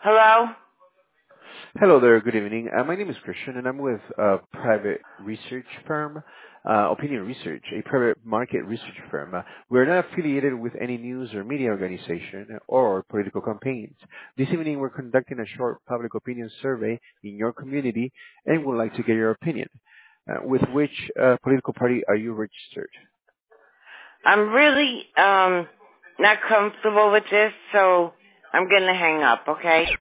Hello? Hello there. Good evening. My name is Christian, and I'm with a private research firm, Opinion Research, a private market research firm. We're not affiliated with any news or media organization or political campaigns. This evening, we're conducting a short public opinion survey in your community and would like to get your opinion. With which political party are you registered? I'm really not comfortable with this, so I'm going to hang up, okay?